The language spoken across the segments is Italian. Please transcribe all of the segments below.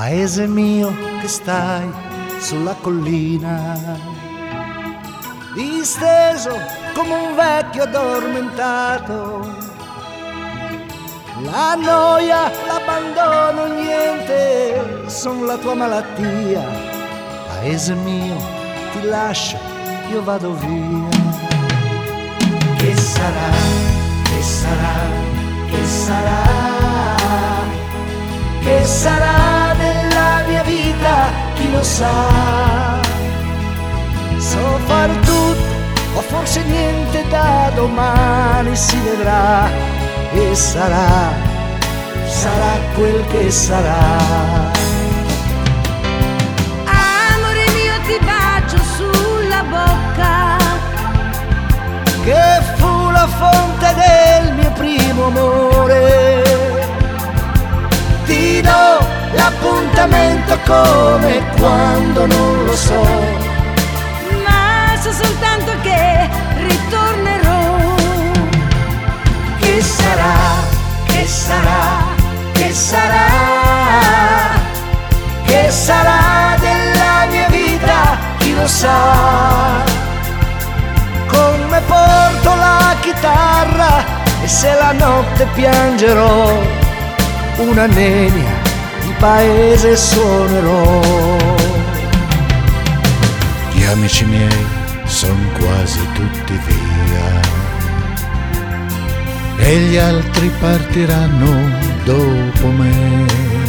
Paese mio che stai sulla collina, disteso come un vecchio addormentato. La noia, l'abbandono, niente, son la tua malattia. Paese mio, ti lascio, io vado via. Che sarà, che sarà, che sarà, che sarà della mia vita, chi lo sa. So far tutto, o forse niente, da domani si vedrà. E sarà, sarà quel che sarà. Amore mio, ti bacio sulla bocca, che fu la fonte del mio primo amore. Ti do l'appuntamento come quando non lo so, ma so soltanto che ritornerò. Che sarà, che sarà, che sarà, che sarà della mia vita, chi lo sa. Con me porto la chitarra e se la notte piangerò, una nenia di paese suonerò. Gli amici miei son quasi tutti via e gli altri partiranno dopo me.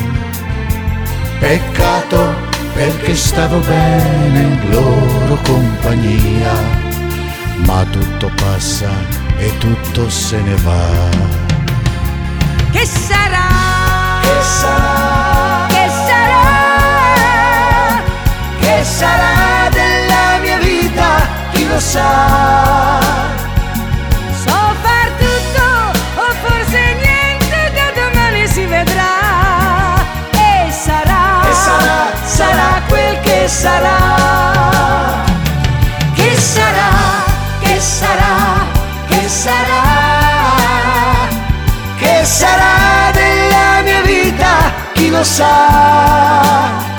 Peccato, perché stavo bene in loro compagnia, ma tutto passa e tutto se ne va. Che sarà? Che sarà? Che sarà? Che sarà della mia vita, chi lo sa. So far tutto, o forse niente, da domani si vedrà. E sarà, Sarà quel che sarà. Che sarà, che sarà, che sarà, che sarà della mia vita, chi lo sa.